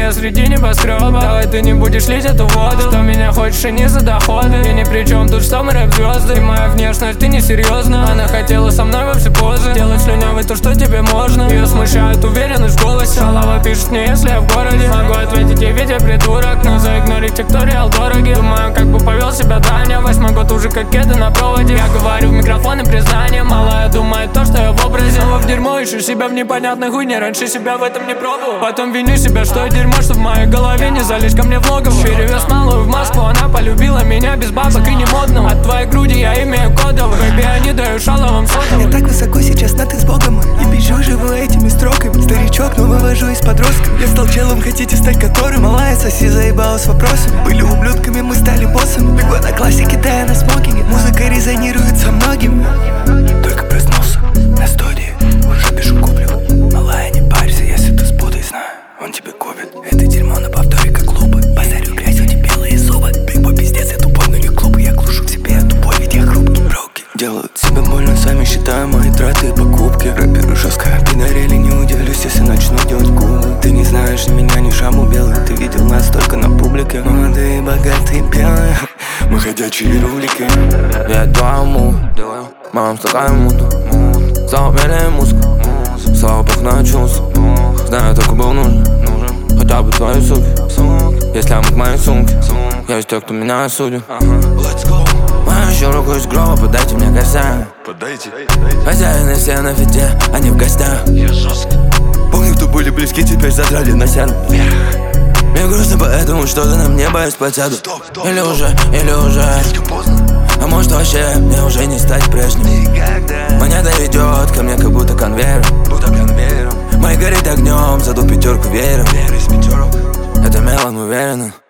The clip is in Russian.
я среди небоскреба. Давай ты не будешь лить эту воду, что меня хочешь и не за доходы. И ни при чем тут, что мы рэп-звезды. И моя внешность, ты не серьезно. Она хотела со мной во все позы делать слюнявый то, что тебе можно. Ее смущает уверенность в голосе. Шалава пишет мне, если я в городе. Могу ответить ей, ведь я придурок, но заигнорить те, кто реал дороги. Думаю, как бы повел себя Даня. 8-й год уже как кеды на проводе. Я говорю в микрофон и признание. Малая думает то, что я в образе. Снова в дерьмо, ищу себя в непонятной хуйне. Раньше себя в этом не пробовал. Потом виню себя, что я дерьмо, что в моей голове не залезь ко мне в логово. Перевез малую в Москву, она полюбила меня без бабок и не модного. От твоей груди я имею кодовый. Бэби, я не даю шаловым сотовым. Я так высоко сейчас, но ты с Богом. И пищу живу этими строками. Старичок, но вывожу из подростков. Я стал челом, хотите стать которым? Малая соси заебалась вопросами. Были ублюдками, мы стали боссами. Бегу на классике, тая на смокинге. Музыка резонирует со многими. Только проснулся на студии, уже пишу куплю. Малая, не парься, если ты спутай, знаю, он тебе купит. Это дерьмо на повторе, как лупы. Базарю грязь, у тебя белые зубы. Бейбой, пиздец, я тупой, но не глупый. Я глушу в себе, я тупой, ведь я хрупкий. Руки делают себе больно, сами считаю мои траты и покупки. Рэперы жестко пидорели, не удивлюсь, если начну делать губы. Ты не знаешь ни меня, ни шаму белый. Ты видел нас только на публике. Молодые, богатые, белые. Мы ходячие ролики. Я делаю мув, мам, стакан муту. Слава меряем музыку, слава бог на чувств. Знаю, только был нужен, хотя бы твои суки. Если амок мои сумки, есть те, кто меня осудит. Мою еще руку из гроба, подайте мне косяк. Хозяины все на фите, они в гостях. Помню, кто были близки, теперь задрали на сян. Мне грустно, поэтому что-то на мне боюсь потяду. Или уже а может вообще мне уже не стать прежним. Монета идет ко мне, как будто конвейер. Мои горит огнем, заду пятерку верим. Это мелом уверенно.